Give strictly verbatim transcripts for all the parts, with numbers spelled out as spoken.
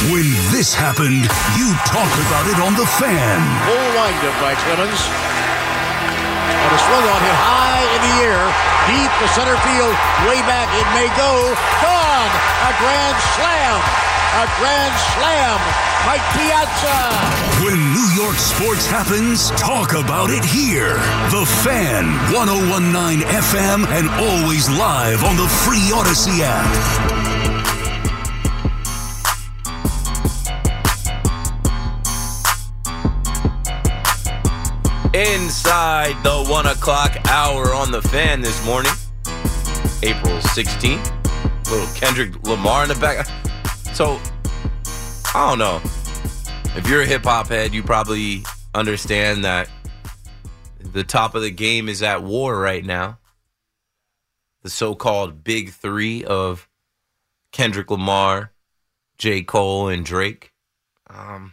When this happened, you talk about it on The Fan. Full windup by Clemens. And a swung on hit high in the air. Deep to center field. Way back. It may go. Gone. A grand slam. A grand slam. Mike Piazza. When New York sports happens, talk about it here. The Fan, one oh one point nine F M, and always live on the free Odyssey app. Inside the one o'clock hour on The Fan this morning, April sixteenth. Little Kendrick Lamar in the back. So, I don't know. If you're a hip-hop head, you probably understand that the top of the game is at war right now. The so-called big three of Kendrick Lamar, J. Cole, and Drake. Um,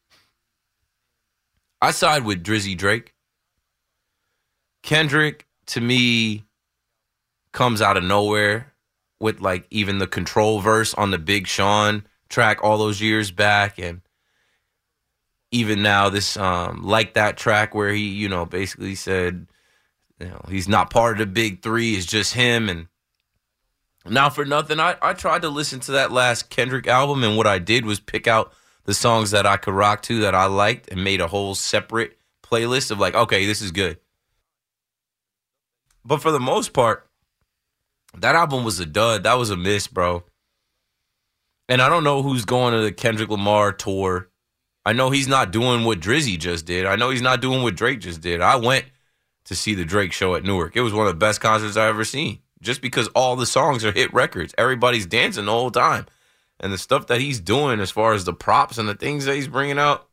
I side with Drizzy Drake. Kendrick, to me, comes out of nowhere with, like, even the Control verse on the Big Sean track all those years back. And even now, this, um, like that track where he, you know, basically said, you know, he's not part of the Big Three, it's just him. And now for nothing, I, I tried to listen to that last Kendrick album, and what I did was pick out the songs that I could rock to that I liked and made a whole separate playlist of like, okay, this is good. But for the most part, that album was a dud. That was a miss, bro. And I don't know who's going to the Kendrick Lamar tour. I know he's not doing what Drizzy just did. I know he's not doing what Drake just did. I went to see the Drake show at Newark. It was one of the best concerts I've ever seen. Just because all the songs are hit records. Everybody's dancing the whole time. And the stuff that he's doing as far as the props and the things that he's bringing out,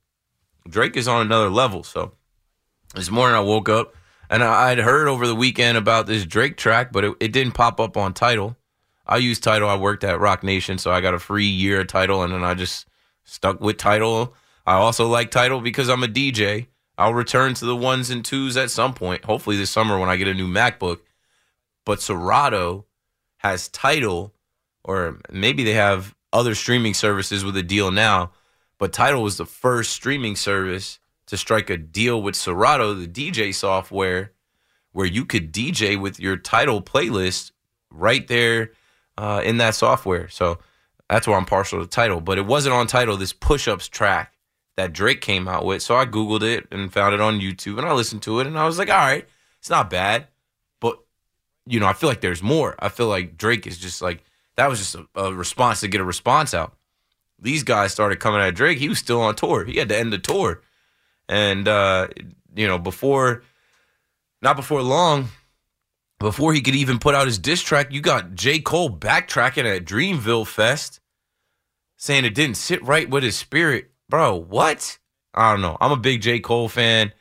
Drake is on another level. So this morning I woke up and I'd heard over the weekend about this Drake track, but it, it didn't pop up on Tidal. I use Tidal. I worked at Rock Nation, so I got a free year of Tidal, and then I just stuck with Tidal. I also like Tidal because I'm a D J. I'll return to the ones and twos at some point, hopefully this summer when I get a new MacBook. But Serato has Tidal, or maybe they have other streaming services with a deal now, but Tidal was the first streaming service to strike a deal with Serato, the D J software, where you could D J with your Tidal playlist right there uh, in that software. So that's why I'm partial to Tidal. But it wasn't on Tidal, this Push-Ups track that Drake came out with. So I Googled it and found it on YouTube, and I listened to it, and I was like, all right, it's not bad. But, you know, I feel like there's more. I feel like Drake is just like, that was just a, a response to get a response out. These guys started coming at Drake. He was still on tour. He had to end the tour. And, uh, you know, before, not before long, before he could even put out his diss track, you got J. Cole backtracking at Dreamville Fest, saying it didn't sit right with his spirit. Bro, what? I don't know. I'm a big J. Cole fan.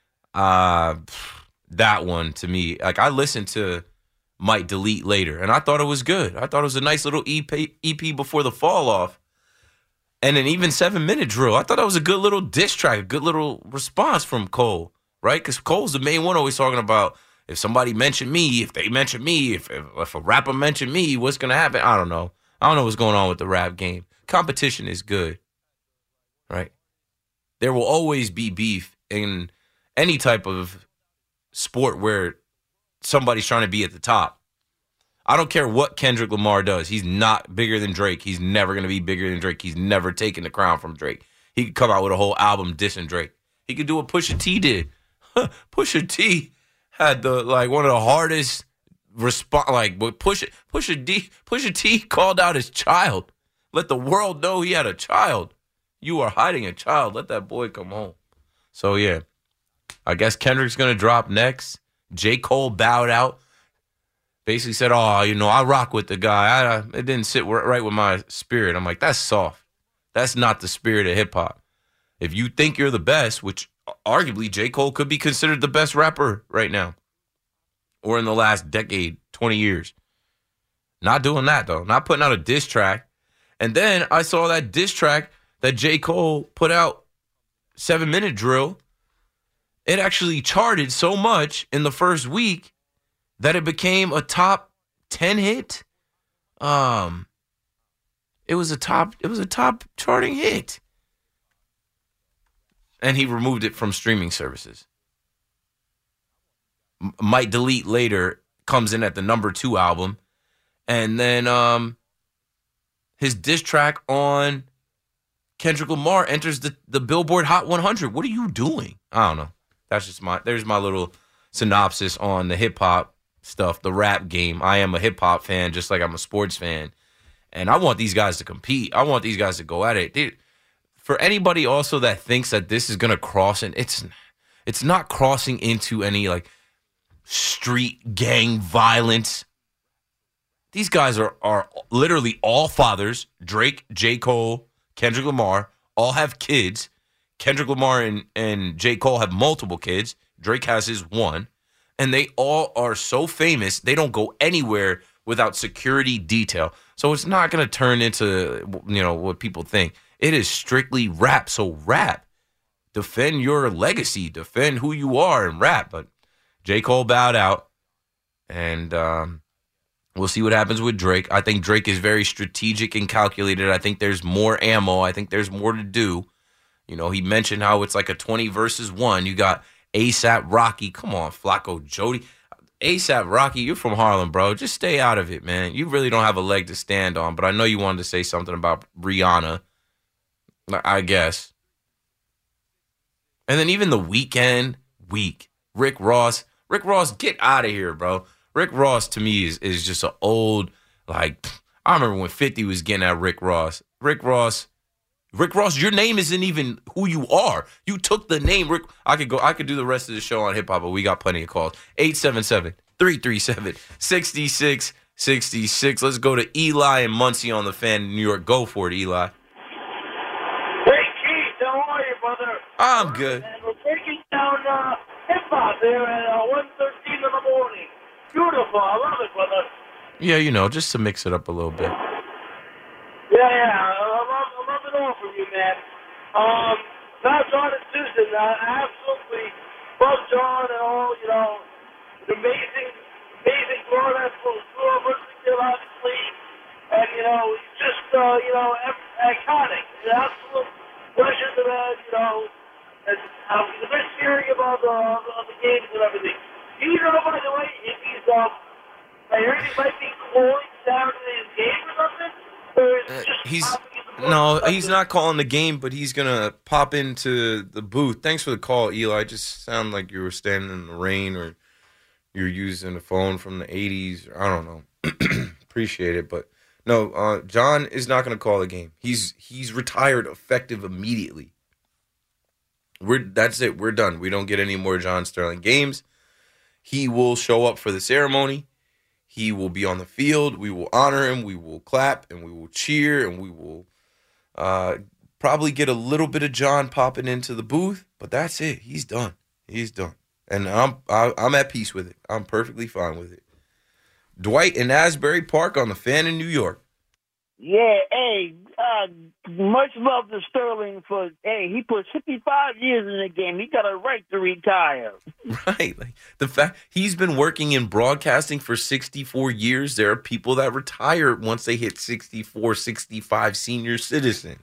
Uh, that one, to me, like, I listened to Might Delete Later, and I thought it was good. I thought it was a nice little E P, E P before the fall off. And an even seven-minute drill. I thought that was a good little diss track, a good little response from Cole, right? Because Cole's the main one always talking about if somebody mentioned me, if they mention me, if, if, if a rapper mentioned me, what's going to happen? I don't know. I don't know what's going on with the rap game. Competition is good, right? There will always be beef in any type of sport where somebody's trying to be at the top. I don't care what Kendrick Lamar does. He's not bigger than Drake. He's never going to be bigger than Drake. He's never taken the crown from Drake. He could come out with a whole album dissing Drake. He could do what Pusha T did. Pusha T had the like one of the hardest response. Like Pusha Pusha D Pusha T called out his child. Let the world know he had a child. You are hiding a child. Let that boy come home. So yeah, I guess Kendrick's gonna drop next. J. Cole bowed out. Basically said, oh, you know, I rock with the guy. I, it didn't sit right with my spirit. I'm like, that's soft. That's not the spirit of hip-hop. If you think you're the best, which arguably J. Cole could be considered the best rapper right now, or in the last decade, twenty years. Not doing that, though. Not putting out a diss track. And then I saw that diss track that J. Cole put out, Seven Minute Drill. It actually charted so much in the first week that it became a top ten hit. Um, It was a top. It was a top charting hit, and he removed it from streaming services. M- Might Delete Later comes in at the number two album, and then um, his diss track on Kendrick Lamar enters the, the Billboard Hot one hundred. What are you doing? I don't know. That's just my, there's my little synopsis on the hip hop stuff, the rap game. I am a hip hop fan, just like I'm a sports fan. And I want these guys to compete. I want these guys to go at it. Dude, for anybody also that thinks that this is going to cross, and it's, it's not crossing into any like street gang violence. These guys are, are literally all fathers. Drake, J. Cole, Kendrick Lamar all have kids. Kendrick Lamar and, and J. Cole have multiple kids. Drake has his one. And they all are so famous, they don't go anywhere without security detail. So it's not going to turn into, you know, what people think. It is strictly rap. So rap. Defend your legacy. Defend who you are and rap. But J. Cole bowed out. And um, we'll see what happens with Drake. I think Drake is very strategic and calculated. I think there's more ammo. I think there's more to do. You know, he mentioned how it's like a twenty versus one. You got ASAP Rocky. Come on, Flacco Jody. ASAP Rocky, you're from Harlem, bro. Just stay out of it, man. You really don't have a leg to stand on. But I know you wanted to say something about Rihanna, I guess. And then even The Weeknd, weak. Rick Ross. Rick Ross, get out of here, bro. Rick Ross, to me, is, is just an old, like, I remember when fifty was getting at Rick Ross. Rick Ross. Rick Ross, your name isn't even who you are. You took the name Rick. I could go. I could do the rest of the show on hip hop, but we got plenty of calls. eight seven seven, three three seven, six six six six. Let's go to Eli and Muncie on the Fan in New York. Go for it, Eli. Hey, Keith, how are you, brother? I'm good. And we're breaking down uh, hip hop here at uh, one thirteen in the morning. Beautiful. I love it, brother. Yeah, you know, just to mix it up a little bit. Yeah, yeah. I love, I love it all from you, man. Um, now, John and Susan, I absolutely love John and all, you know, the amazing, amazing Florida school, University, obviously. And, you know, he's just, uh, you know, iconic. An absolute pleasure to, uh, you know, and uh, the best hearing about the, of the games and everything. Do you know, by the way, if he's, um, I heard he might be calling Saturday's game or something? Uh, he's no, he's not calling the game, but he's gonna pop into the booth. Thanks for the call, Eli. Just sound like you were standing in the rain, or you're using a phone from the eighties. I don't know. Appreciate it, but no. Uh, John is not gonna call the game. He's he's retired, effective immediately. We're that's it. We're done. We don't get any more John Sterling games. He will show up for the ceremony. He will be on the field. We will honor him. We will clap and we will cheer and we will uh, probably get a little bit of John popping into the booth. But that's it. He's done. He's done. And I'm I, I'm at peace with it. I'm perfectly fine with it. Dwight in Asbury Park on the Fan in New York. Yeah, hey, uh, much love to Sterling for, hey, he put fifty-five years in the game. He got a right to retire. Right. Like the fact he's been working in broadcasting for sixty-four years. There are people that retire once they hit sixty-four, sixty-five, senior citizen.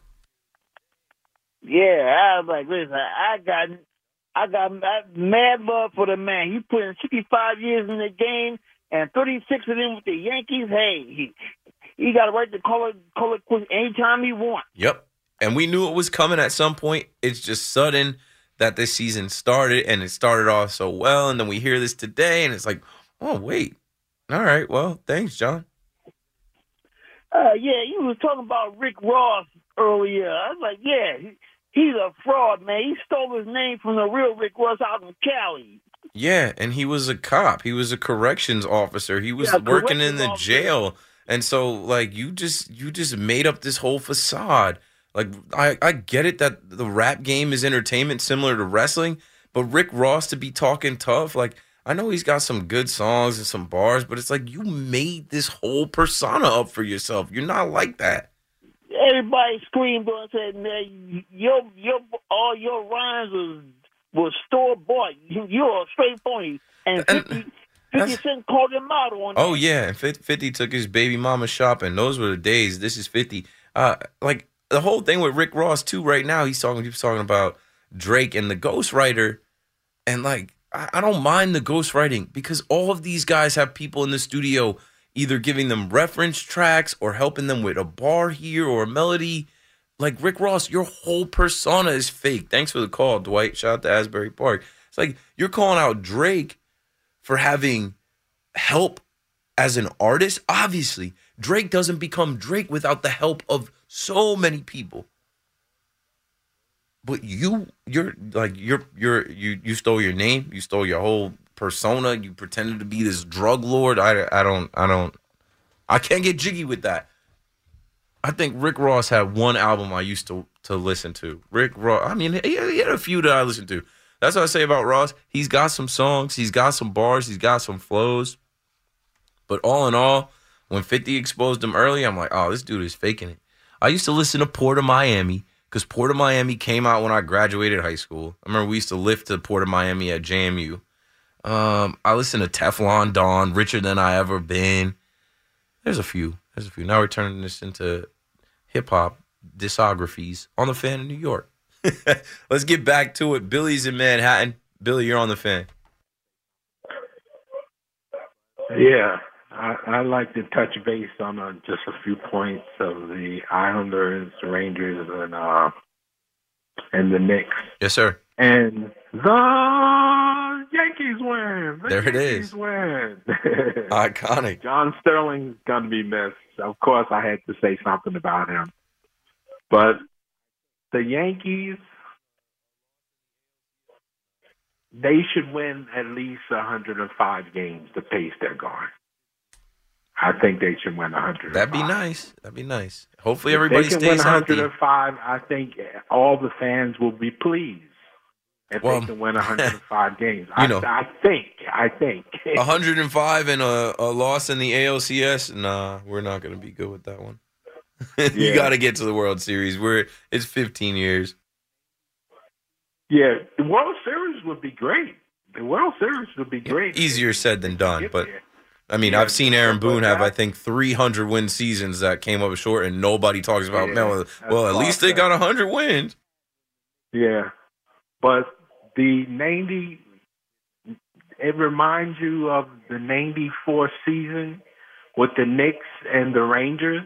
Yeah, I was like, listen, I got, I got mad love for the man. He put in fifty-five years in the game and thirty-six of them with the Yankees. Hey, he, he got a right to call it, call it quits anytime he wants. Yep. And we knew it was coming at some point. It's just sudden that this season started, and it started off so well. And then we hear this today, and it's like, oh, wait. All right. Well, thanks, John. Uh, yeah, you was talking about Rick Ross earlier. I was like, yeah, he, he's a fraud, man. He stole his name from the real Rick Ross out in Cali. Yeah, and he was a cop. He was a corrections officer. He was Yeah, working in the corrections jail. And so, like, you just you just made up this whole facade. Like, I, I get it that the rap game is entertainment similar to wrestling, but Rick Ross to be talking tough, like, I know he's got some good songs and some bars, but it's like you made this whole persona up for yourself. You're not like that. Everybody screamed and said, man, your, your, all your rhymes was, was store-bought. You, you're a straight phony. And fifty, fifty Cent called him out on Oh, that. yeah. fifty took his baby mama shopping. Those were the days. This is fifty. Uh, like the whole thing with Rick Ross too. Right now, he's talking. He's talking about Drake and the ghostwriter, and like I, I don't mind the ghostwriting because all of these guys have people in the studio either giving them reference tracks or helping them with a bar here or a melody. Like Rick Ross, your whole persona is fake. Thanks for the call, Dwight. Shout out to Asbury Park. It's like you're calling out Drake for having help as an artist. Obviously, Drake doesn't become Drake without the help of so many people. But you, you're like you're you're you you stole your name, you stole your whole persona, you pretended to be this drug lord. I, I don't I don't I can't get jiggy with that. I think Rick Ross had one album I used to to listen to. Rick Ross, I mean, he, he had a few that I listened to. That's what I say about Ross. He's got some songs, he's got some bars, he's got some flows. But all in all, when fifty exposed him early, I'm like, oh, this dude is faking it. I used to listen to Port of Miami because Port of Miami came out when I graduated high school. I remember we used to lift to Port of Miami at J M U. Um, I listened to Teflon Don, Richer Than I Ever Been. There's a few. There's a few. Now we're turning this into hip-hop discographies on the Fan in New York. Let's get back to it. Billy's in Manhattan. Billy, you're on the Fan. Yeah, I, I like to touch base on uh, just a few points of the Islanders, Rangers, and uh, and the Knicks. Yes, sir. And the Yankees win. The There it Yankees is. win. Iconic. John Sterling's going to be missed. Of course, I had to say something about him. But the Yankees, they should win at least one hundred five games, the pace they're going. I think they should win one hundred five. That'd be nice. That'd be nice. Hopefully If everybody they can stays win healthy. one hundred five, I think all the fans will be pleased if Well, they can win one hundred five games. you I, know. I think. I think. one hundred five and a, a loss in the A L C S? Nah, we're not going to be good with that one. you Yeah. got to get to the World Series. We're It's fifteen years. Yeah, the World Series would be great. The World Series would be great. Easier said than done, Get but there. I mean, Yeah, I've seen Aaron but Boone have, that- I think, three hundred win seasons that came up short, and nobody talks about, Yeah, man, well, that's well, at least they awesome. got one hundred wins. Yeah, but the ninety, it reminds you of the ninety-four season with the Knicks and the Rangers.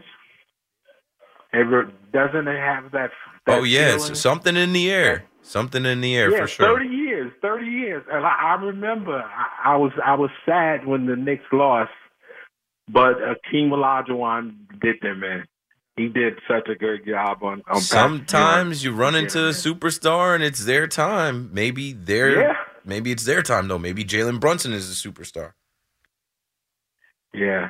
It re- doesn't it have that? that Oh, yeah, feeling? it's something in the air. Something in the air, yeah, for sure. thirty years, thirty years, and I, I remember I, I was I was sad when the Knicks lost, but Akeem Olajuwon did them, man. He did such a good job on. on Sometimes you run Yeah, into man. a superstar and it's their time. Maybe they're, Yeah. maybe it's their time, though. Maybe Jalen Brunson is a superstar. Yeah.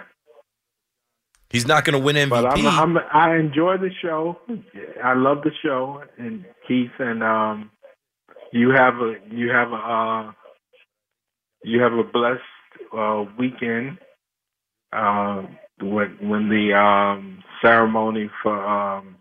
He's not going to win M V P. But I'm, I'm, I enjoy the show. I love the show, and Keith, and um, you have a you have a uh, you have a blessed uh, weekend uh, when when the um, ceremony for um,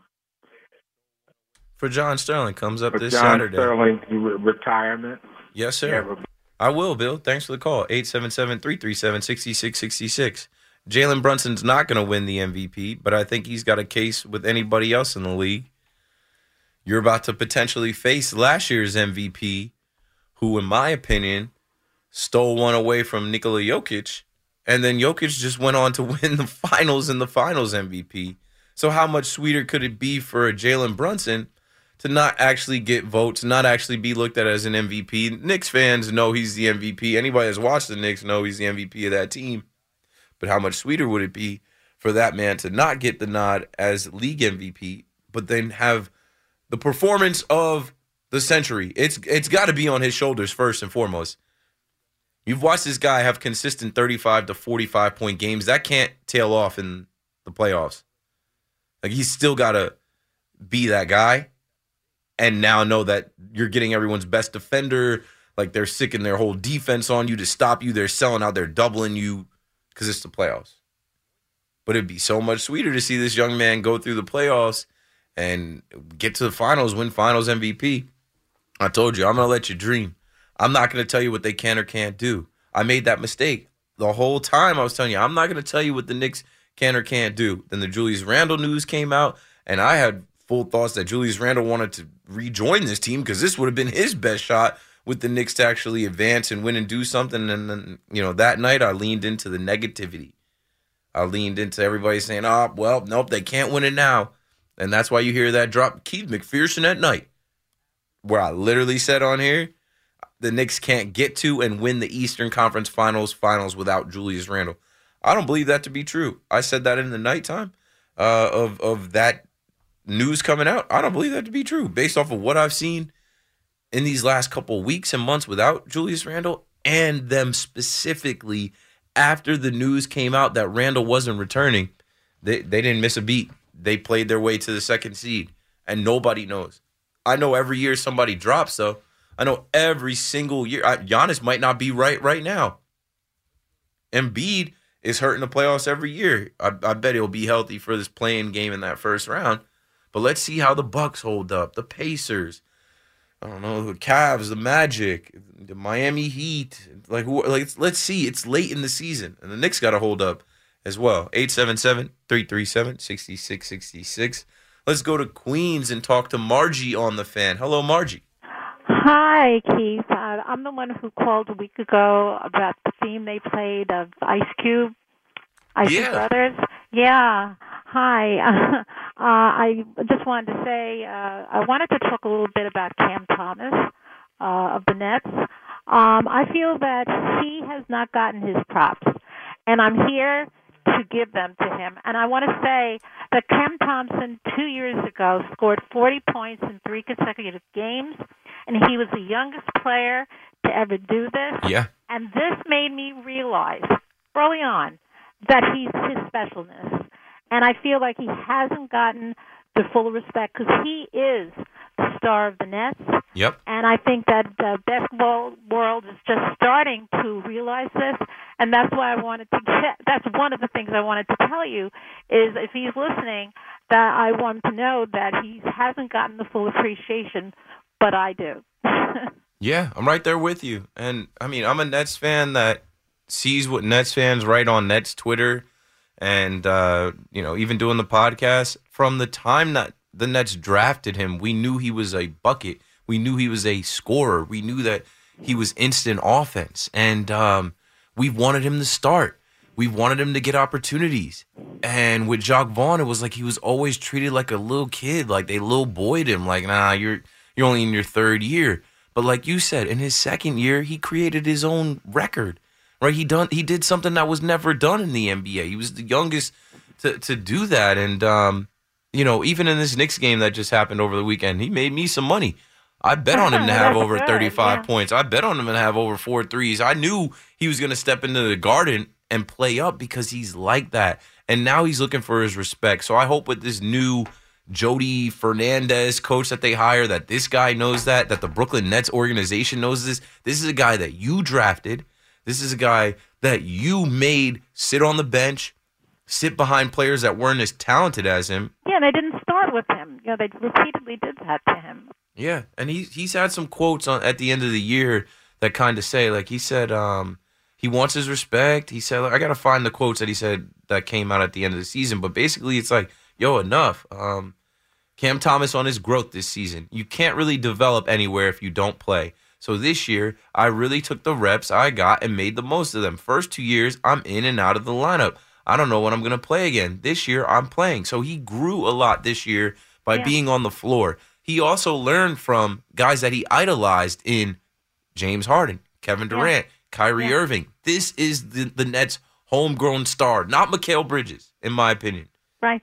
For John Sterling comes up for this John Saturday. Sterling's re- retirement. Yes, You sir. have a- I will, Bill. Thanks for the call. eight seven seven, three three seven, six six six six. Jalen Brunson's not going to win the M V P, but I think he's got a case with anybody else in the league. You're about to potentially face last year's M V P, who, in my opinion, stole one away from Nikola Jokic, and then Jokic just went on to win the finals and the finals M V P. So how much sweeter could it be for a Jalen Brunson to not actually get votes, not actually be looked at as an M V P? Knicks fans know he's the M V P. Anybody that's watched the Knicks know he's the M V P of that team. But how much sweeter would it be for that man to not get the nod as league M V P, but then have the performance of the century? It's it's got to be on his shoulders first and foremost. You've watched this guy have consistent thirty-five to forty-five point games. That can't tail off in the playoffs. Like, he's still got to be that guy and now know that you're getting everyone's best defender. Like, they're sicking their whole defense on you to stop you. They're selling out. They're doubling you because it's the playoffs. But it'd be so much sweeter to see this young man go through the playoffs and get to the finals, win finals M V P. I told you, I'm going to let you dream. I'm not going to tell you what they can or can't do. I made that mistake. The whole time I was telling you, I'm not going to tell you what the Knicks can or can't do. Then the Julius Randle news came out, And I had full thoughts that Julius Randle wanted to rejoin this team because this would have been his best shot with the Knicks to actually advance and win and do something. And then, you know, that night I leaned into the negativity. I leaned into everybody saying, oh, well, nope, they can't win it now. And that's why you hear that drop Keith McPherson at night, where I literally said on here, the Knicks can't get to and win the Eastern Conference Finals finals without Julius Randle. I don't believe that to be true. I said that in the nighttime uh, of, of that news coming out. I don't believe that to be true based off of what I've seen in these last couple weeks and months without Julius Randle, and them specifically after the news came out that Randle wasn't returning. They they didn't miss a beat. They played their way to the second seed, and nobody knows. I know every year somebody drops, though. I know every single year. I, Giannis might not be right right now. Embiid is hurt in the playoffs every year. I, I bet he'll be healthy for this play-in game in that first round. But let's see how the Bucks hold up, the Pacers, I don't know, the Cavs, the Magic, the Miami Heat. Like, who, like let's see. It's late in the season, and the Knicks got to hold up as well. eight seven seven, three three seven, six six six six. Let's go to Queens and talk to Margie on the Fan. Hello, Margie. Hi, Keith. Uh, I'm the one who called a week ago about the theme they played of Ice Cube, Ice Yeah. Brothers. Yeah. Hi. Uh, I just wanted to say uh, I wanted to talk a little bit about Cam Thomas uh, of the Nets. Um, I feel that he has not gotten his props, and I'm here to give them to him. And I want to say that Cam Thompson two years ago scored forty points in three consecutive games, and he was the youngest player to ever do this. Yeah. And this made me realize early on that he's his specialness. And I feel like he hasn't gotten the full respect because he is the star of the Nets. Yep. And I think that the basketball world is just starting to realize this. And that's why I wanted to get, that's one of the things I wanted to tell you is if he's listening, that I want him to know that he hasn't gotten the full appreciation, but I do. Yeah, I'm right there with you. And, I mean, I'm a Nets fan that sees what Nets fans write on Nets Twitter and, uh, you know, even doing the podcast. From the time that the Nets drafted him, we knew he was a bucket. We knew he was a scorer. We knew that he was instant offense. And um, we wanted him to start. We wanted him to get opportunities. And with Jacques Vaughn, it was like he was always treated like a little kid, like they little boyed him, like, nah, you're you're only in your third year. But like you said, in his second year, he created his own record. Right? He done he did something that was never done in the N B A. He was the youngest to, to do that. And um, you know, even in this Knicks game that just happened over the weekend, he made me some money. I bet on him to have over thirty-five yeah. points. I bet on him to have over four threes. I knew he was going to step into the Garden and play up because he's like that. And now he's looking for his respect. So I hope with this new Jody Fernandez coach that they hire, that this guy knows that, that the Brooklyn Nets organization knows this. This is a guy that you drafted. This is a guy that you made sit on the bench, sit behind players that weren't as talented as him. Yeah, they didn't start with him. You know, they repeatedly did that to him. Yeah, and he, he's had some quotes on at the end of the year that kind of say, like he said, um, he wants his respect. He said, like, I got to find the quotes that he said that came out at the end of the season. But basically it's like, yo, enough. Um, Cam Thomas on his growth this season. You can't really develop anywhere if you don't play. So this year, I really took the reps I got and made the most of them. First two years, I'm in and out of the lineup. I don't know when I'm going to play again. This year, I'm playing. So he grew a lot this year by yeah. being on the floor. He also learned from guys that he idolized in James Harden, Kevin Durant, yeah. Kyrie yeah. Irving. This is the, the Nets' homegrown star, not Mikal Bridges, in my opinion. Right.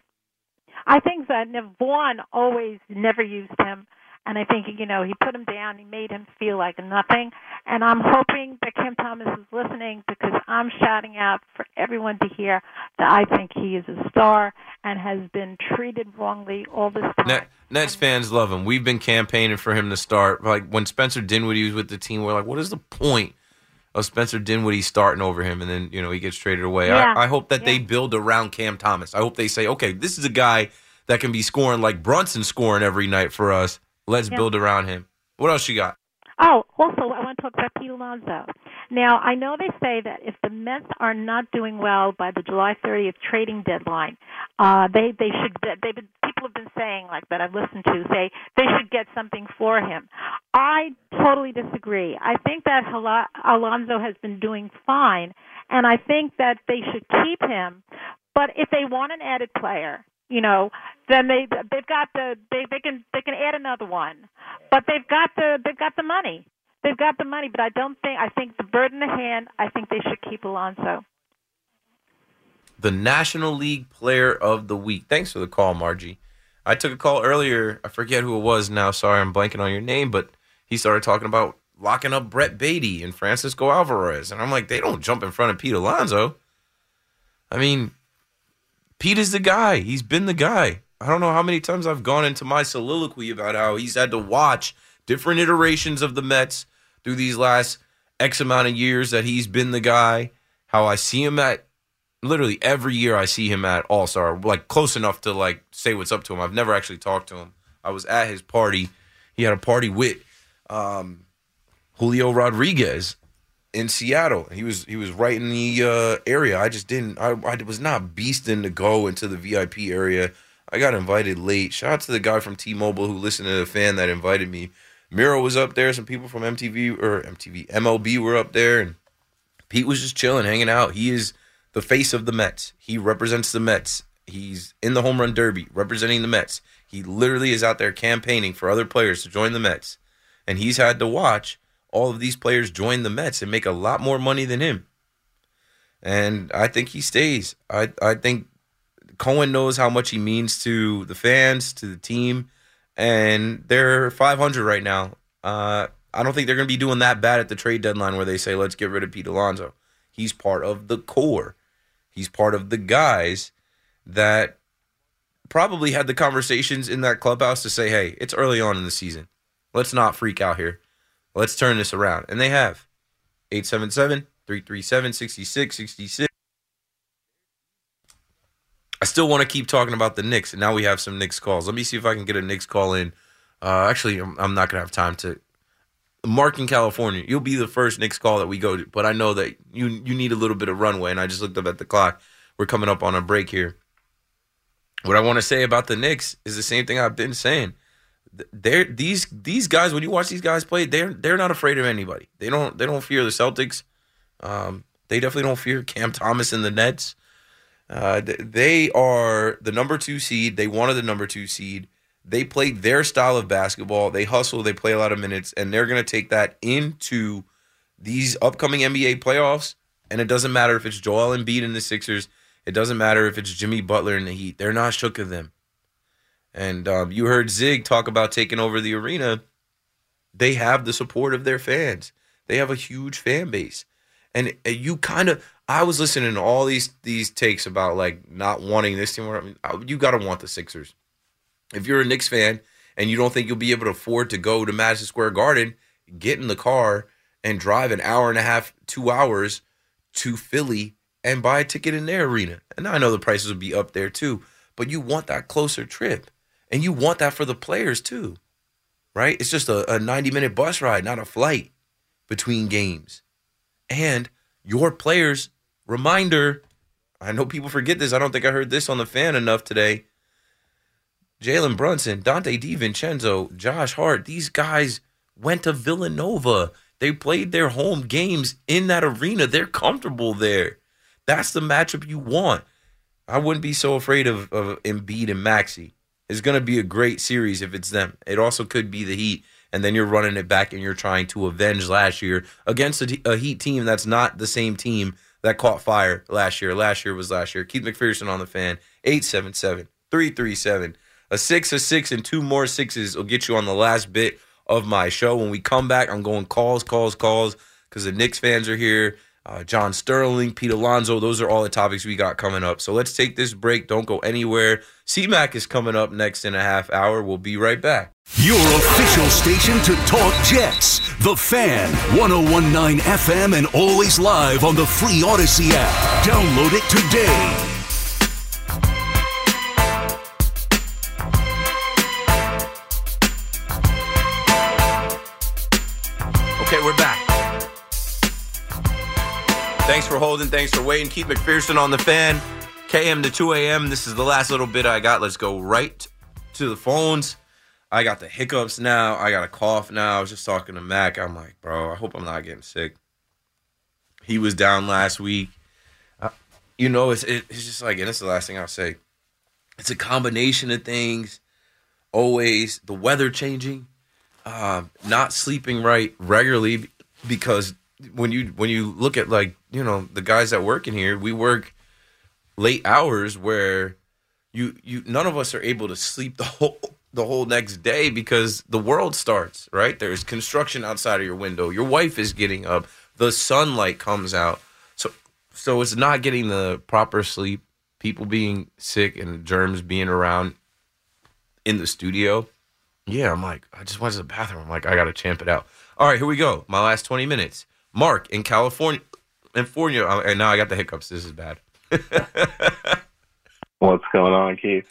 I think that Vaughn always never used him. And I think, you know, he put him down. He made him feel like nothing. And I'm hoping that Cam Thomas is listening because I'm shouting out for everyone to hear that I think he is a star and has been treated wrongly all this time. Net, Nets fans love him. We've been campaigning for him to start. Like when Spencer Dinwiddie was with the team, we're like, what is the point of Spencer Dinwiddie starting over him? And then, you know, he gets traded away. Yeah. I, I hope that yeah. they build around Cam Thomas. I hope they say, okay, this is a guy that can be scoring like Brunson scoring every night for us. Let's yeah. build around him. What else you got? Oh, also, I want to talk about Pete Alonso. Now, I know they say that if the Mets are not doing well by the July thirtieth trading deadline, uh, they they should. They've been, people people have been saying, like that I've listened to, say they should get something for him. I totally disagree. I think that Alonso has been doing fine, and I think that they should keep him. But if they want an added player, you know, then they they've got the they, they can they can add another one. But they've got the they've got the money. They've got the money, but I don't think I think the bird in the hand, I think they should keep Alonso. The National League Player of the Week. Thanks for the call, Margie. I took a call earlier. I forget who it was now. Sorry, I'm blanking on your name, but he started talking about locking up Brett Beatty and Francisco Alvarez. And I'm like, they don't jump in front of Pete Alonso. I mean, Pete is the guy. He's been the guy. I don't know how many times I've gone into my soliloquy about how he's had to watch different iterations of the Mets through these last X amount of years that he's been the guy. How I see him at literally every year I see him at All-Star, like close enough to like say what's up to him. I've never actually talked to him. I was at his party. He had a party with um, Julio Rodriguez in Seattle. He was he was right in the uh, area. I just didn't. I, I was not beasting to go into the V I P area. I got invited late. Shout out to the guy from T-Mobile who listened to the fan that invited me. Miro was up there. Some people from M T V or M T V M L B were up there, and Pete was just chilling, hanging out. He is the face of the Mets. He represents the Mets. He's in the home run derby representing the Mets. He literally is out there campaigning for other players to join the Mets. And he's had to watch all of these players join the Mets and make a lot more money than him. And I think he stays. I, I think Cohen knows how much he means to the fans, to the team. And they're five hundred right now. Uh, I don't think they're going to be doing that bad at the trade deadline where they say, let's get rid of Pete Alonso. He's part of the core. He's part of the guys that probably had the conversations in that clubhouse to say, hey, it's early on in the season. Let's not freak out here. Let's turn this around. And they have. eight seven seven, three three seven, six six six six. I still want to keep talking about the Knicks, and now we have some Knicks calls. Let me see if I can get a Knicks call in. Uh, actually, I'm, I'm not going to have time to. Mark in California, you'll be the first Knicks call that we go to, but I know that you you need a little bit of runway, and I just looked up at the clock. We're coming up on a break here. What I want to say about the Knicks is the same thing I've been saying. They're, these these guys, when you watch these guys play, they're they're not afraid of anybody. They don't they don't fear the Celtics. Um, they definitely don't fear Cam Thomas and the Nets. Uh, they are the number two seed. They wanted the number two seed. They play their style of basketball. They hustle. They play a lot of minutes, and they're going to take that into these upcoming N B A playoffs. And it doesn't matter if it's Joel Embiid and the Sixers. It doesn't matter if it's Jimmy Butler and the Heat. They're not shook of them. And um, you heard Zig talk about taking over the arena. They have the support of their fans. They have a huge fan base. And you kind of, I was listening to all these these takes about like not wanting this team. I mean, you got to want the Sixers. If you're a Knicks fan and you don't think you'll be able to afford to go to Madison Square Garden, get in the car and drive an hour and a half, two hours to Philly and buy a ticket in their arena. And I know the prices will be up there too, but you want that closer trip. And you want that for the players too, right? It's just a, a ninety-minute bus ride, not a flight between games. And your players, reminder, I know people forget this. I don't think I heard this on the fan enough today. Jalen Brunson, Dante DiVincenzo, Josh Hart, these guys went to Villanova. They played their home games in that arena. They're comfortable there. That's the matchup you want. I wouldn't be so afraid of, of Embiid and Maxey. It's going to be a great series if it's them. It also could be the Heat, and then you're running it back and you're trying to avenge last year against a, a Heat team that's not the same team that caught fire last year. Last year was last year. Keith McPherson on the fan, eight seven seven, three three seven. A six, a six, and two more sixes will get you on the last bit of my show. When we come back, I'm going calls, calls, calls, because the Knicks fans are here. Uh, John Sterling, Pete Alonso, those are all the topics we got coming up. So let's take this break. Don't go anywhere. C-Mac is coming up next in a half hour. We'll be right back. Your official station to talk Jets. The Fan, one oh one point nine F M, and always live on the free Odyssey app. Download it today. Okay, we're back. Thanks for holding. Thanks for waiting. Keith McPherson on the fan. K M to two A M. This is the last little bit I got. Let's go right to the phones. I got the hiccups now. I got a cough now. I was just talking to Mac. I'm like, bro, I hope I'm not getting sick. He was down last week. Uh, you know, it's it, it's just like, and it's the last thing I'll say. It's a combination of things. Always the weather changing, uh, not sleeping right regularly, because when you when you look at, like, you know, the guys that work in here, we work late hours where you you none of us are able to sleep the whole the whole next day because the world starts, right? There's construction outside of your window. Your wife is getting up. The sunlight comes out. So so it's not getting the proper sleep. People being sick and germs being around in the studio. Yeah, I'm like, I just went to the bathroom. I'm like, I got to champ it out. All right, here we go. My last twenty minutes. Mark in California. California. And now I got the hiccups. This is bad. What's going on, Keith?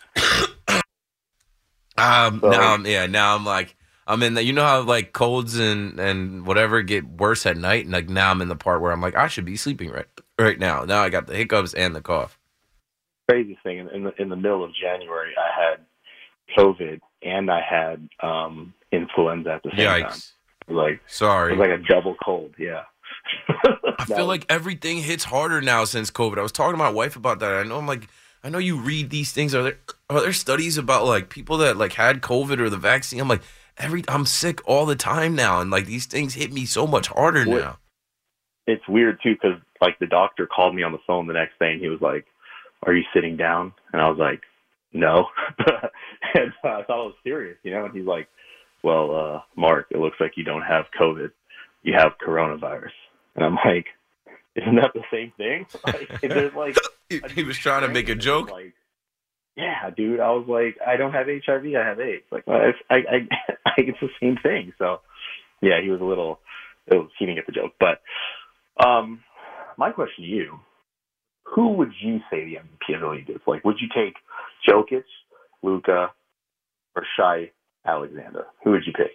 Um, now I'm, yeah, now I'm like, I'm in the, you know how like colds and, and whatever get worse at night? And like now I'm in the part where I'm like, I should be sleeping right right now. Now I got the hiccups and the cough. Crazy thing, in the, in the middle of January, I had COVID and I had um, influenza at the same Yikes. time. Like, sorry. It was like a double cold, yeah. I feel like everything hits harder now since COVID. I was talking to my wife about that. I know I'm like, I know you read these things. Are there are there studies about like people that like had COVID or the vaccine? I'm like, every I'm sick all the time now, and like these things hit me so much harder well, now. It's weird too because like the doctor called me on the phone the next day and he was like, "Are you sitting down?" And I was like, "No." And uh, I thought it was serious, you know. And he's like, "Well, uh, Mark, it looks like you don't have COVID. You have coronavirus." And I'm like, "Isn't that the same thing?" Like, there's like he was trying to make a joke. Like, yeah, dude. I was like, I don't have H I V. I have AIDS. Like, I, I, I, I it's the same thing. So, yeah, he was a little, it was, he didn't get the joke. But um, my question to you: who would you say the M V P of the league is? Like, would you take Jokic, Luka, or Shai Alexander? Who would you pick?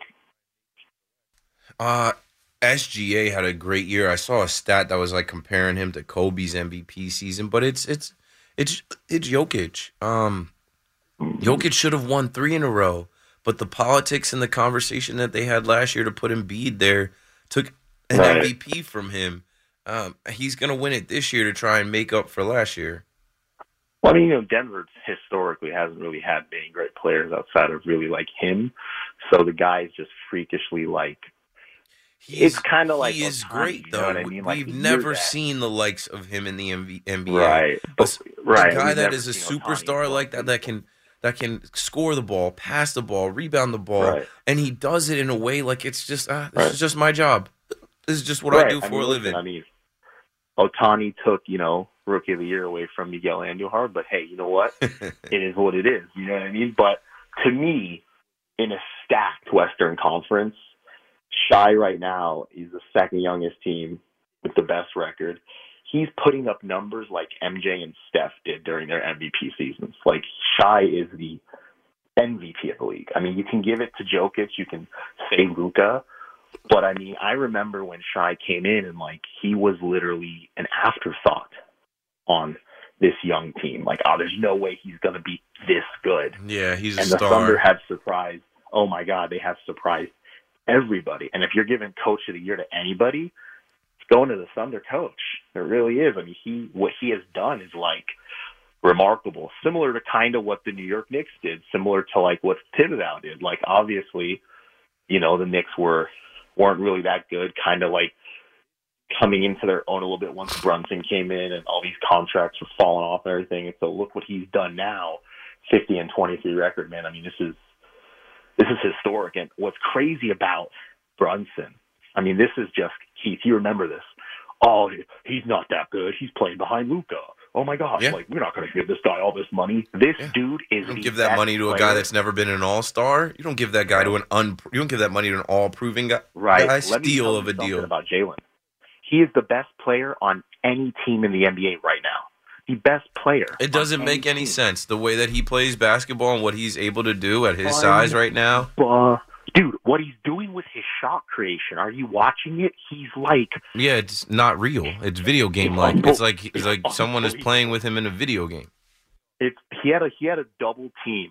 Uh, S G A had a great year. I saw a stat that was like comparing him to Kobe's M V P season, but it's it's it's it's Jokic. Um, Jokic should have won three in a row, but the politics and the conversation that they had last year to put Embiid there took an right. M V P from him. Um, he's gonna win it this year to try and make up for last year. Well, I mean, you know, Denver historically hasn't really had many great players outside of really like him, so the guy's just freakishly like. He's, it's kind of like he is Otani, great though. You know what I mean? Like, we've never that. seen the likes of him in the N B A. Right, but, right. A guy we've that is a seen superstar Otani. like that, that can that can score the ball, pass the ball, rebound the ball, right. and he does it in a way like it's just ah, this right. is just my job. This is just what right. I do I for mean, a living. Listen, I mean, Otani took you know Rookie of the Year away from Miguel Andujar, but hey, you know what? It is what it is. You know what I mean? But to me, in a stacked Western Conference, Shai right now is the second youngest team with the best record. He's putting up numbers like M J and Steph did during their M V P seasons. Like, Shai is the M V P of the league. I mean, you can give it to Jokic, you can say Luka, but I mean, I remember when Shai came in and like he was literally an afterthought on this young team. Like, oh, there's no way he's going to be this good. Yeah, he's a and star. And the Thunder have surprised. Oh my God, they have surprised everybody. And if you're giving Coach of the Year to anybody, it's going to the Thunder coach. It really is. I mean, he what he has done is like remarkable. Similar to kind of what the New York Knicks did. Similar to like what Thibodeau did. Like, obviously, you know, the Knicks were weren't really that good. Kind of like coming into their own a little bit once Brunson came in and all these contracts were falling off and everything. And so look what he's done now. fifty and twenty-three record, man. I mean, this is This is historic. And what's crazy about Brunson, I mean, this is just, Keith, you remember this. Oh, he's not that good. He's playing behind Luka. Oh, my gosh. Yeah. Like, we're not going to give this guy all this money. This yeah. dude is You don't the give that best money to a player. guy that's never been an all-star. You don't give that guy to an un. You don't give that money to an all-proving guy. Right. Guy Let me steal tell of you a something deal. about Jalen. He is the best player on any team in the N B A right now. The best player. It doesn't on make any team. sense the way that he plays basketball and what he's able to do at his Um, size right now. Uh, dude, what he's doing with his shot creation, are you watching it? He's like, Yeah, it's not real. It's video game like. It's like it's like someone is playing with him in a video game. it's he had a he had a double team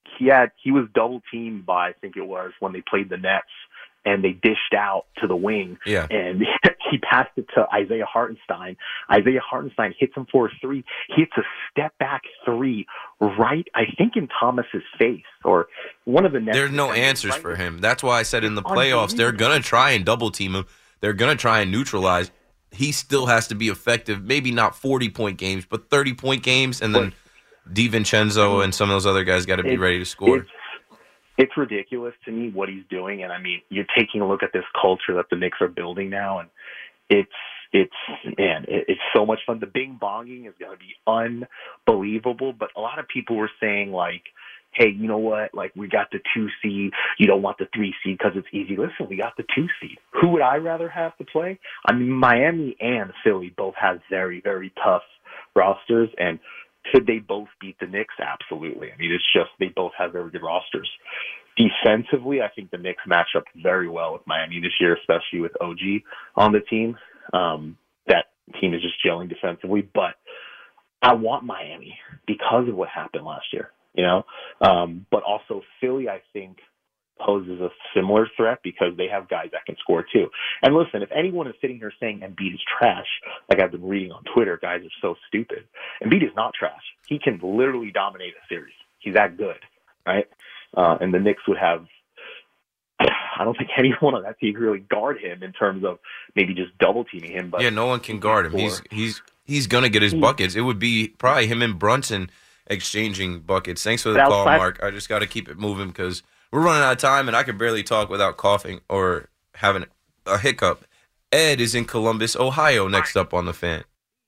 he had he was double teamed by, I think it was, when they played the Nets, and they dished out to the wing, yeah. and he passed it to Isaiah Hartenstein. Isaiah Hartenstein hits him for a three. He hits a step-back three right, I think, in Thomas's face, or one of the Nets. There's no answers right for him. That's why I said in the playoffs, they're going to try and double-team him. They're going to try and neutralize. He still has to be effective, maybe not forty-point games, but thirty-point games, and then DiVincenzo and some of those other guys got to be ready to score. It's, it's ridiculous to me what he's doing, and I mean, you're taking a look at this culture that the Knicks are building now, and it's it's man, it, it's so much fun. The bing bonging is going to be unbelievable, but a lot of people were saying like, hey, you know what? Like, we got the two seed. You don't want the three seed because it's easy. Listen, we got the two seed. Who would I rather have to play? I mean, Miami and Philly both have very, very tough rosters, and could they both beat the Knicks? Absolutely. I mean, it's just they both have very good rosters. Defensively, I think the Knicks match up very well with Miami this year, especially with O G on the team. Um, that team is just gelling defensively, but I want Miami because of what happened last year, you know? Um, but also Philly, I think, poses a similar threat because they have guys that can score too. And listen, if anyone is sitting here saying Embiid is trash, like I've been reading on Twitter, guys are so stupid. Embiid is not trash. He can literally dominate a series. He's that good, right? Uh, and the Knicks would have, I don't think anyone on that team could really guard him in terms of maybe just double teaming him. But yeah, no one can guard him. He's he's he's gonna get his buckets. It would be probably him and Brunson exchanging buckets. Thanks for the call, Mark. I just got to keep it moving because we're running out of time, and I can barely talk without coughing or having a hiccup. Ed is in Columbus, Ohio, next up on the Fan.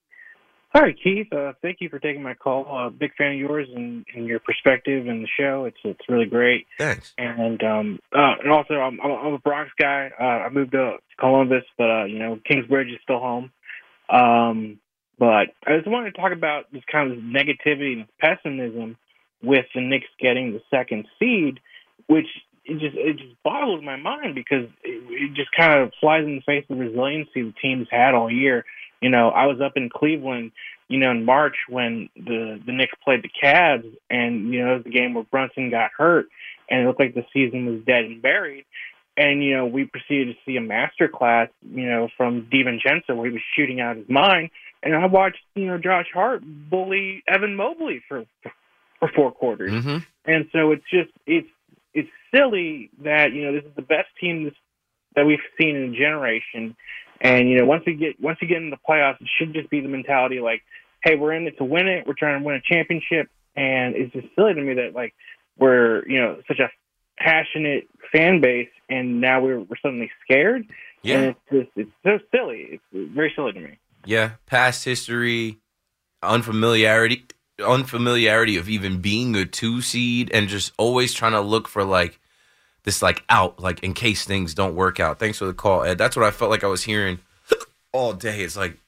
All right, Keith. Uh, thank you for taking my call. Uh, big fan of yours and, and your perspective and the show. It's it's really great. Thanks. And um, uh, and also, I'm, I'm a Bronx guy. Uh, I moved to Columbus, but uh, you know, Kingsbridge is still home. Um, but I just wanted to talk about this kind of negativity and pessimism with the Knicks getting the second seed, which it just it just boggles my mind because it, it just kind of flies in the face of the resiliency the team's had all year. You know, I was up in Cleveland, you know, in March when the, the Knicks played the Cavs, and, you know, it was the game where Brunson got hurt, and it looked like the season was dead and buried. And, you know, we proceeded to see a masterclass, you know, from DiVincenzo where he was shooting out his mind. And I watched, you know, Josh Hart bully Evan Mobley for for four quarters. Mm-hmm. And so it's just, it's it's silly that, you know, this is the best team this, that we've seen in a generation. And, you know, once we get once we get into the playoffs, it should just be the mentality like, hey, we're in it to win it. We're trying to win a championship. And it's just silly to me that, like, we're, you know, such a passionate fan base, and now we're, we're suddenly scared. Yeah. And it's just, it's so silly. It's very silly to me. Yeah. Past history, unfamiliarity, unfamiliarity of even being a two seed, and just always trying to look for, like, this, like, out, like, in case things don't work out. Thanks for the call, Ed. That's what I felt like I was hearing all day. It's like,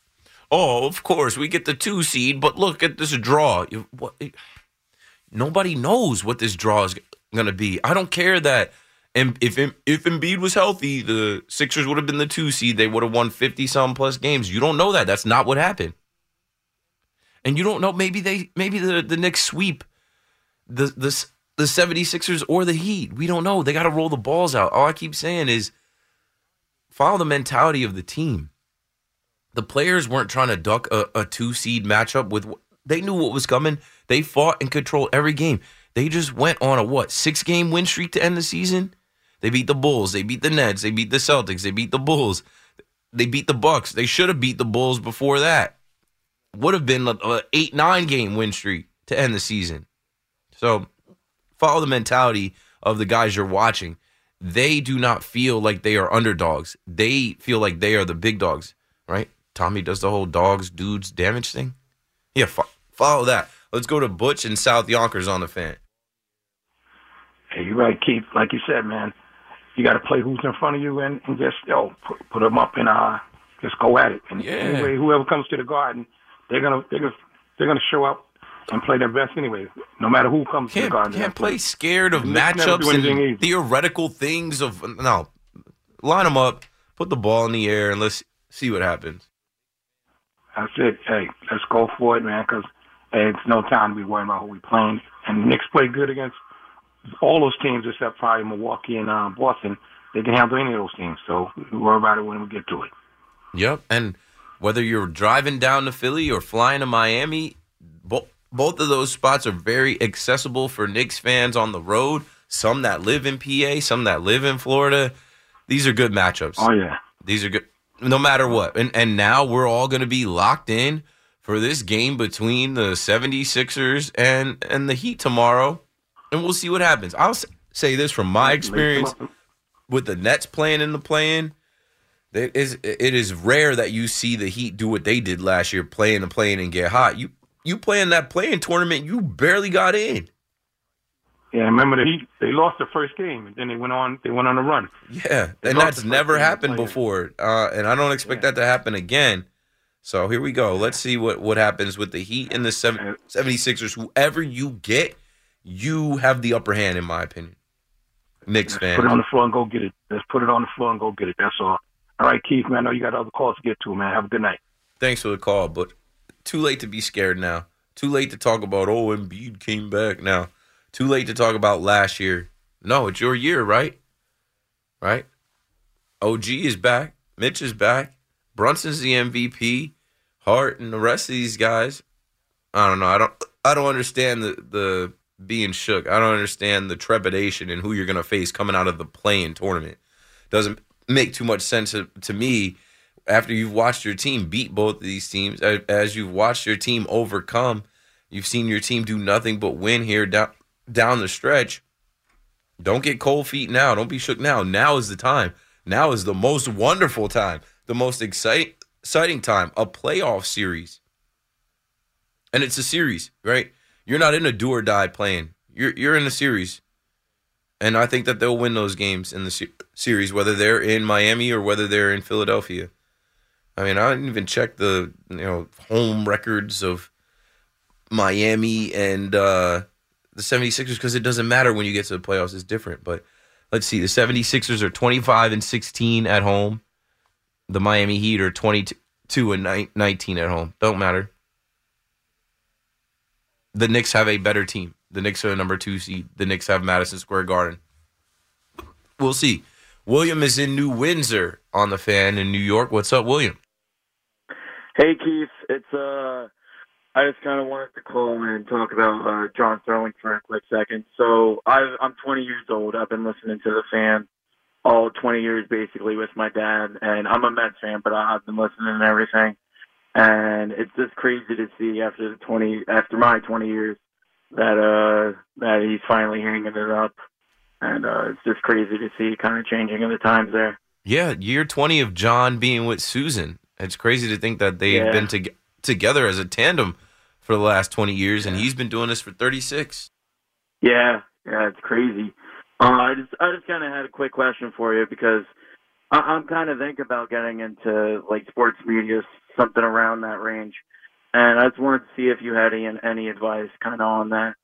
oh, of course, we get the two seed, but look at this draw. You, what, nobody knows what this draw is going to be. I don't care that if, if Embiid was healthy, the Sixers would have been the two seed. They would have won fifty-some plus games. You don't know that. That's not what happened. And you don't know, maybe they, maybe the, the Knicks sweep the the the seventy-sixers or the Heat. We don't know. They got to roll the balls out. All I keep saying is follow the mentality of the team. The players weren't trying to duck a, a two-seed matchup with. They knew what was coming. They fought and controlled every game. They just went on a, what, six-game win streak to end the season? They beat the Bulls. They beat the Nets. They beat the Celtics. They beat the Bulls. They beat the Bucks. They should have beat the Bulls before that. Would have been an eight, nine-game win streak to end the season. So follow the mentality of the guys you're watching. They do not feel like they are underdogs. They feel like they are the big dogs, right? Tommy does the whole dogs, dudes, damage thing. Yeah, fo- follow that. Let's go to Butch and South Yonkers on the Fan. Hey, you're right, Keith. Like you said, man, you got to play who's in front of you and, and just, yo, put, put them up and uh, just go at it. And yeah. anyway, whoever comes to the Garden, they're gonna they're gonna they're gonna show up and play their best anyway, no matter who comes can't, to the Garden. Can't play, play scared of and matchups and easy. Theoretical things of no. Line them up, put the ball in the air, and let's see what happens. That's it. Hey, let's go for it, man, because hey, it's no time to be worrying about who we playing. And the Knicks played good against all those teams except probably Milwaukee and um, Boston, they can handle any of those teams. So we worry about it when we get to it. Yep, and whether you're driving down to Philly or flying to Miami, bo- both of those spots are very accessible for Knicks fans on the road. Some that live in P A, some that live in Florida. These are good matchups. Oh, yeah. These are good no matter what. And and now we're all going to be locked in for this game between the seventy-sixers and, and the Heat tomorrow, and we'll see what happens. I'll say this from my experience with the Nets playing in the play-in. It is, it is rare that you see the Heat do what they did last year, play in the play-in and get hot. You you play in that play-in tournament, you barely got in. Yeah, remember the Heat, they lost the first game, and then they went on they went on a run. Yeah, They and lost that's the never first game happened playing. before, uh, and I don't expect Yeah. that to happen again. So here we go. Let's see what, what happens with the Heat and the seven- seventy-sixers. Whoever you get, you have the upper hand, in my opinion. Knicks Let's fan. put it on the floor and go get it. Let's put it on the floor and go get it. That's all. All right, Keith, man, I know you got other calls to get to, man. Have a good night. Thanks for the call, but too late to be scared now. Too late to talk about, oh, Embiid came back now. Too late to talk about last year. No, it's your year, right? Right? O G is back. Mitch is back. Brunson's the M V P. Hart and the rest of these guys. I don't know. I don't I don't understand the, the being shook. I don't understand the trepidation in who you're going to face coming out of the play-in tournament. Doesn't make too much sense to, to me after you've watched your team beat both of these teams, as, as you've watched your team overcome. You've seen your team do nothing but win here down, down the stretch. Don't get cold feet now. Don't be shook now. Now is the time. Now is the most wonderful time, the most exciting exciting time, a playoff series. And it's a series, right? You're not in a do or die playing. You're you're in a series. And I think that they'll win those games in the se- series, whether they're in Miami or whether they're in Philadelphia. I mean, I didn't even check the you know home records of Miami and uh, the seventy-sixers because it doesn't matter when you get to the playoffs. It's different. But let's see. The seventy-sixers are twenty-five and sixteen at home. The Miami Heat are twenty-two and nineteen at home. Don't matter. The Knicks have a better team. The Knicks are the number two seed. The Knicks have Madison Square Garden. We'll see. William is in New Windsor on the Fan in New York. What's up, William? Hey, Keith. It's uh, I just kind of wanted to call and talk about uh, John Sterling for a quick second. So I've, I'm twenty years old. I've been listening to the Fan all twenty years, basically, with my dad. And I'm a Mets fan, but I've been listening and everything. And it's just crazy to see after the twenty, after my twenty years, that uh, that he's finally hanging it up. And uh, it's just crazy to see kind of changing in the times there. Yeah, year twenty of John being with Susan. It's crazy to think that they've Yeah. been to- together as a tandem for the last twenty years, and he's been doing this for thirty-six. Yeah, yeah, it's crazy. Uh, I just, I just kind of had a quick question for you because I, I'm kind of thinking about getting into like sports media, something around that range, and I just wanted to see if you had any, any advice kind of on that.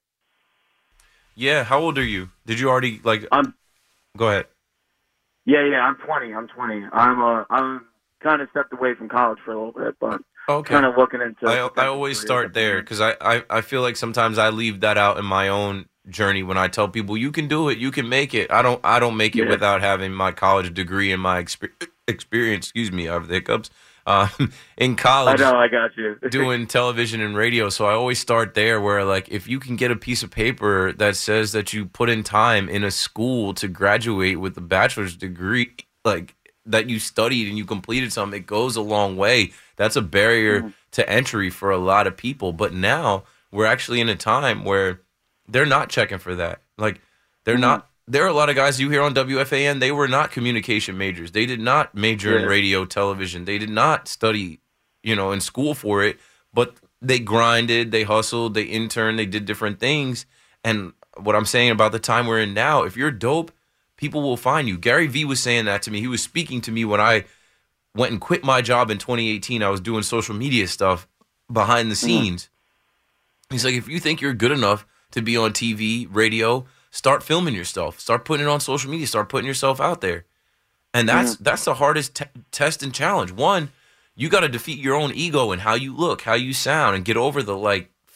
Yeah, how old are you? Did you already, like, I'm, go ahead. Yeah, yeah, I'm twenty. I'm twenty. I'm uh, I'm kind of stepped away from college for a little bit, but Okay. kind of looking into. I, I always start there because I, I, I feel like sometimes I leave that out in my own journey when I tell people you can do it, you can make it. I don't I don't make it Yeah. without having my college degree and my exper- experience. Excuse me, I have the hiccups. Uh, in I college, know, I got you. doing television and radio, so I always start there. Where like if you can get a piece of paper that says that you put in time in a school to graduate with a bachelor's degree, like that you studied and you completed something, it goes a long way. That's a barrier Mhm. to entry for a lot of people. But now we're actually in a time where they're not checking for that. Like they're Mhm. not. There are a lot of guys you hear on W F A N. They were not communication majors. They did not major in Yeah. radio, television. They did not study, you know, in school for it. But they grinded, they hustled, they interned, they did different things. And what I'm saying about the time we're in now, if you're dope, people will find you. Gary Vee was saying that to me. He was speaking to me when I went and quit my job in twenty eighteen. I was doing social media stuff behind the scenes. He's like, if you think you're good enough to be on T V, radio, start filming yourself. Start putting it on social media. Start putting yourself out there. And that's that's the hardest te- test and challenge. One, you got to defeat your own ego and how you look, how you sound, and get over the like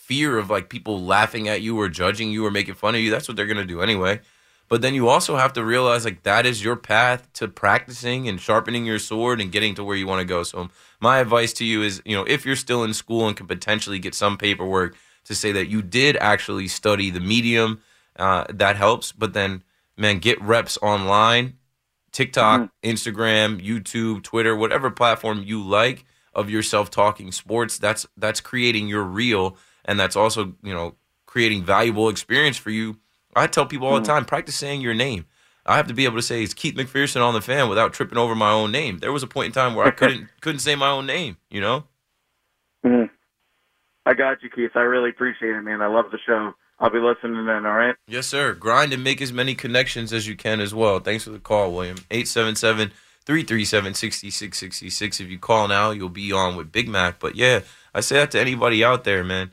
fear of like people laughing at you or judging you or making fun of you. That's what they're going to do anyway. But then you also have to realize like that is your path to practicing and sharpening your sword and getting to where you want to go. So my advice to you is, you know, if you're still in school and can potentially get some paperwork to say that you did actually study the medium, uh, that helps. But then, man, get reps online, TikTok, mm-hmm. Instagram, YouTube, Twitter, whatever platform you like of yourself talking sports. That's that's creating your reel, and that's also, you know, creating valuable experience for you. I tell people all the time, practice saying your name. I have to be able to say it's Keith McPherson on the Fan without tripping over my own name. There was a point in time where I couldn't couldn't say my own name, you know? Mm-hmm. I got you, Keith. I really appreciate it, man. I love the show. I'll be listening then, all right? Yes, sir. Grind and make as many connections as you can as well. Thanks for the call, William. eight seven seven, three three seven, six six six six. If you call now, you'll be on with Big Mac. But, yeah, I say that to anybody out there, man.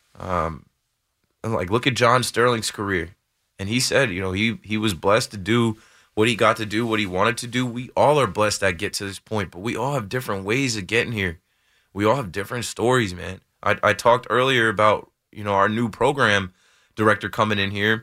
Um, like, look at John Sterling's career. And he said, you know, he he was blessed to do what he got to do, what he wanted to do. We all are blessed that get to this point, but we all have different ways of getting here. We all have different stories, man. I, I talked earlier about, you know, our new program director coming in here.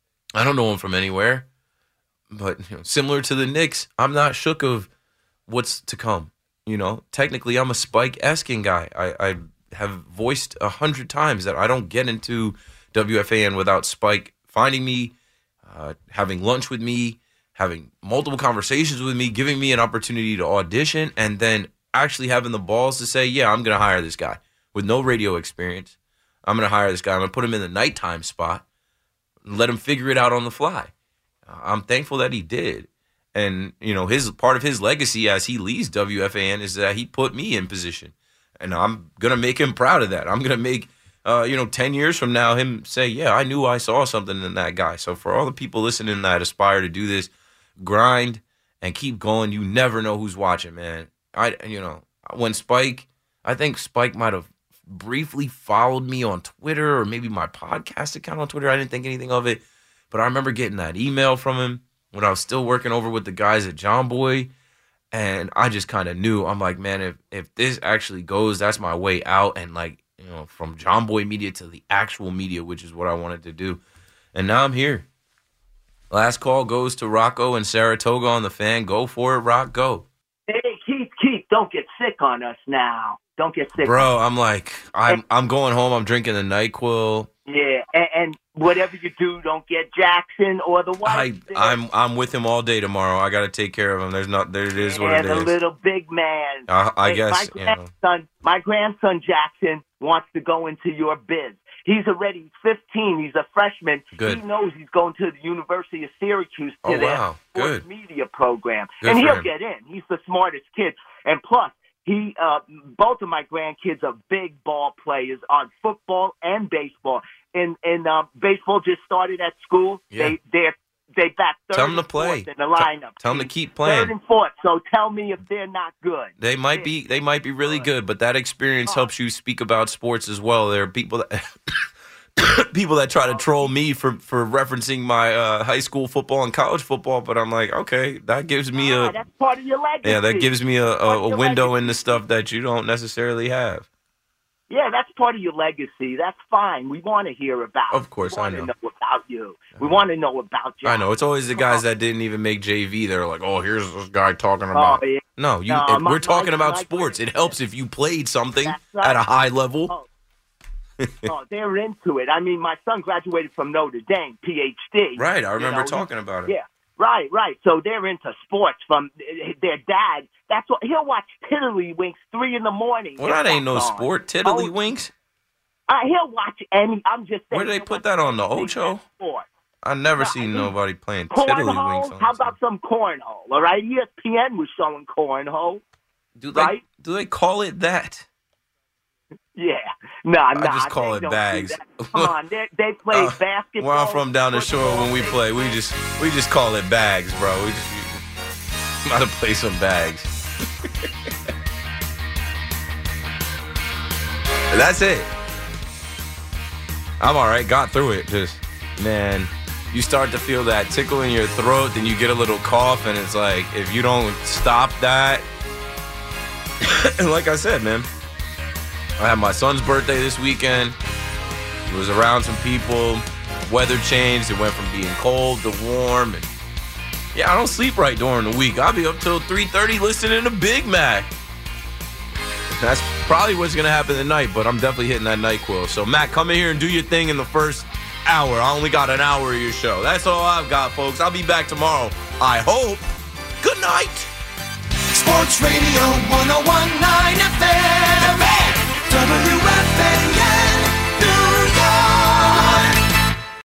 I don't know him from anywhere, but you know, similar to the Knicks, I'm not shook of what's to come. You know, technically, I'm a Spike-esque guy. I, I have voiced a hundred times that I don't get into W F A N without Spike finding me, uh, having lunch with me, having multiple conversations with me, giving me an opportunity to audition, and then actually having the balls to say, yeah, I'm going to hire this guy with no radio experience. I'm going to hire this guy. I'm going to put him in the nighttime spot and let him figure it out on the fly. Uh, I'm thankful that he did. And, you know, his part of his legacy as he leaves W F A N is that he put me in position. And I'm going to make him proud of that. I'm going to make Uh, you know, ten years from now, him say, yeah, I knew I saw something in that guy. So for all the people listening that aspire to do this, grind and keep going. You never know who's watching, man. I, you know, when Spike, I think Spike might have briefly followed me on Twitter or maybe my podcast account on Twitter. I didn't think anything of it. But I remember getting that email from him when I was still working over with the guys at John Boy. And I just kind of knew, I'm like, man, if, if this actually goes, that's my way out. And like, you know, from John Boy Media to the actual media, which is what I wanted to do. And now I'm here. Last call goes to Rocco and Saratoga on the Fan. Go for it, Rock. Go. Hey, Keith, Keith, don't get sick on us now. Don't get sick. Bro, I'm like, I'm I'm going home. I'm drinking the NyQuil. Yeah, and, and whatever you do, don't get Jackson or the wife. I, I'm I'm with him all day tomorrow. I got to take care of him. There's not there. It is what it is. And the little big man. Uh, I hey, guess. My grandson, you know. my grandson Jackson wants to go into your biz. He's already fifteen. He's a freshman. Good. He knows he's going to the University of Syracuse to Oh, their wow. sports Good. media program, Good and for he'll him. get in. He's the smartest kid, and plus. He, uh, both of my grandkids are big ball players on football and baseball. And and uh, baseball just started at school. Yeah. They they they back third Tell 'em to and fourth play. in the lineup. Tell them to keep Third playing. and fourth. So tell me if they're not good. They might be. They might be really good, but that experience helps you speak about sports as well. There are people that people that try to troll me for, for referencing my uh, high school football and college football, but I'm like, okay, that gives me Ah, a that's part of your legacy. yeah, that gives me a, Part a, of a your window legacy. into stuff that you don't necessarily have. Yeah, that's part of your legacy. That's fine. We want to hear about. Of course, we I want know. to know about you. We want to know about you. I know it's always the guys that didn't even make J V. They're like, oh, here's this guy talking about. Oh, yeah. No, you. No, it- my- we're talking my- about my- sports. It helps if you played something That's right. at a high level. Oh. Oh, they're into it. I mean, my son graduated from Notre Dame, P H D. Right, I You remember know, talking about it. Yeah, right, right. So they're into sports from their dad. That's what he'll watch. Tiddlywinks three in the morning. Well, that ain't no That's on. sport. Tiddlywinks. Uh, he'll watch any. I'm just saying. Where do they he'll put watch that on the anything Ocho? that's sport. I never Uh, seen I mean, nobody playing Tiddlywinks. Cornhole? On How about some cornhole? All right, E S P N was showing cornhole. do they right? do they call it that? Yeah, nah, nah. just call they it don't do bags. that. Come on, they they play Uh, basketball. Where I'm from down the shore, football. when we play, we just we just call it bags, bro. We just gotta play some bags. That's it. I'm all right. Got through it. Just man, you start to feel that tickle in your throat, then you get a little cough, and it's like if you don't stop that. And like I said, man, I have my son's birthday this weekend. was around some people. Weather changed. It went from being cold to warm. And yeah, I don't sleep right during the week. I'll be up till three thirty listening to Big Mac. That's probably what's going to happen tonight, but I'm definitely hitting that NyQuil. So, Mac, come in here and do your thing in the first hour. I only got an hour of your show. That's all I've got, folks. I'll be back tomorrow. I hope. Good night. Sports Radio one oh one point nine